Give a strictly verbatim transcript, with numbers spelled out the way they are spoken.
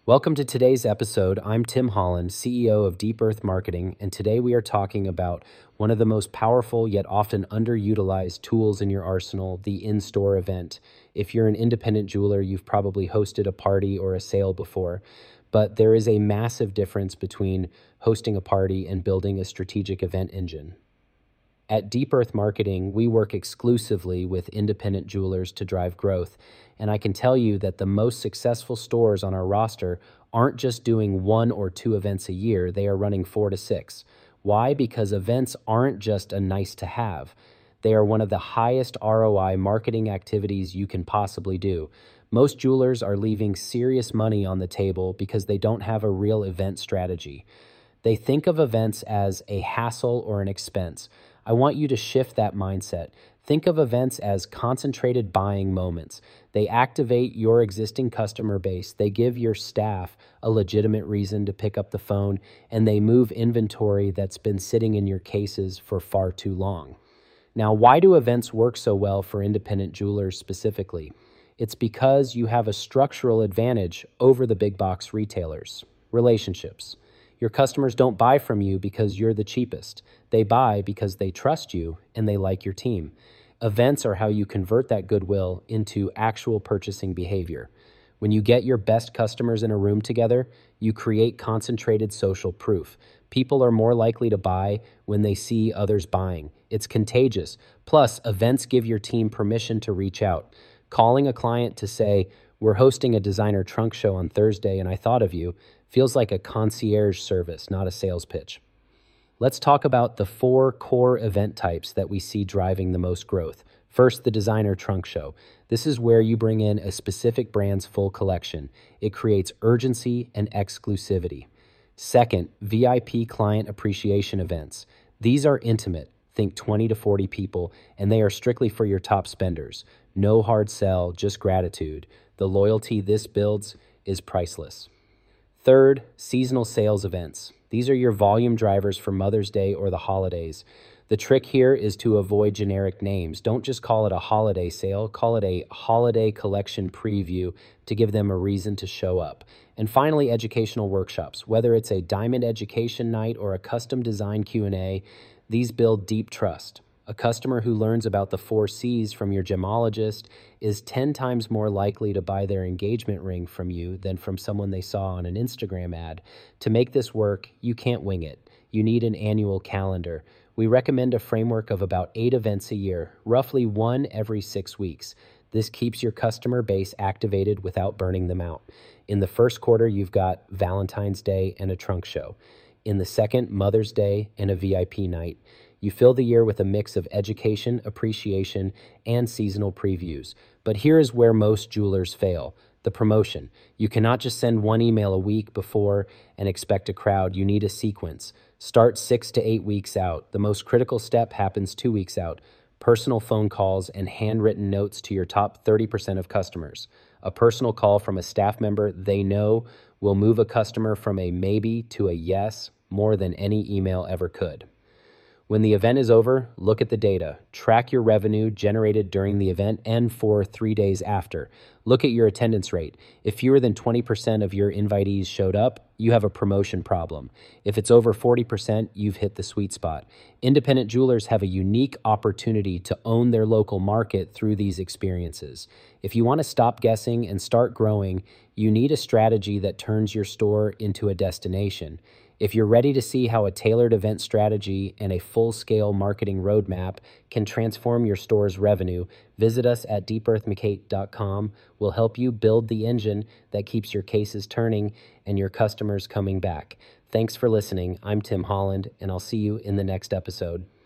Welcome to today's episode. I'm Tim Holland, C E O of Deep Earth Marketing, and today we are talking about one of the most powerful yet often underutilized tools in your arsenal, the in-store event. If you're an independent jeweler, you've probably hosted a party or a sale before, but there is a massive difference between hosting a party and building a strategic event engine. At Deep Earth Marketing, we work exclusively with independent jewelers to drive growth. And I can tell you that the most successful stores on our roster aren't just doing one or two events a year, they are running four to six. Why? Because events aren't just a nice to have. They are one of the highest R O I marketing activities you can possibly do. Most jewelers are leaving serious money on the table because they don't have a real event strategy. They think of events as a hassle or an expense. I want you to shift that mindset. Think of events as concentrated buying moments. They activate your existing customer base. They give your staff a legitimate reason to pick up the phone, and they move inventory that's been sitting in your cases for far too long. Now, why do events work so well for independent jewelers specifically? It's because you have a structural advantage over the big box retailers. Relationships. Your customers don't buy from you because you're the cheapest. They buy because they trust you and they like your team. Events are how you convert that goodwill into actual purchasing behavior. When you get your best customers in a room together, you create concentrated social proof. People are more likely to buy when they see others buying. It's contagious. Plus, events give your team permission to reach out. Calling a client to say, "We're hosting a designer trunk show on Thursday and I thought of you," feels like a concierge service, not a sales pitch. Let's talk about the four core event types that we see driving the most growth. First, the designer trunk show. This is where you bring in a specific brand's full collection. It creates urgency and exclusivity. Second, V I P client appreciation events. These are intimate. Think twenty to forty people, and they are strictly for your top spenders. No hard sell, just gratitude. The loyalty this builds is priceless. Third, seasonal sales events. These are your volume drivers for Mother's Day or the holidays. The trick here is to avoid generic names. Don't just call it a holiday sale, call it a holiday collection preview to give them a reason to show up. And finally, educational workshops. Whether it's a diamond education night or a custom design Q and A, these build deep trust. A customer who learns about the four C's from your gemologist is ten times more likely to buy their engagement ring from you than from someone they saw on an Instagram ad. To make this work, you can't wing it. You need an annual calendar. We recommend a framework of about eight events a year, roughly one every six weeks. This keeps your customer base activated without burning them out. In the first quarter, you've got Valentine's Day and a trunk show. In the second, Mother's Day and a V I P night. You fill the year with a mix of education, appreciation, and seasonal previews. But here is where most jewelers fail: the promotion. You cannot just send one email a week before and expect a crowd. You need a sequence. Start six to eight weeks out. The most critical step happens two weeks out. Personal phone calls and handwritten notes to your top thirty percent of customers. A personal call from a staff member they know will move a customer from a maybe to a yes more than any email ever could. When the event is over, look at the data. Track your revenue generated during the event and for three days after. Look at your attendance rate. If fewer than twenty percent of your invitees showed up, you have a promotion problem. If it's over forty percent, you've hit the sweet spot. Independent jewelers have a unique opportunity to own their local market through these experiences. If you want to stop guessing and start growing, you need a strategy that turns your store into a destination. If you're ready to see how a tailored event strategy and a full-scale marketing roadmap can transform your store's revenue, visit us at deep earth mckate dot com. We'll help you build the engine that keeps your cases turning and your customers coming back. Thanks for listening. I'm Tim Holland, and I'll see you in the next episode.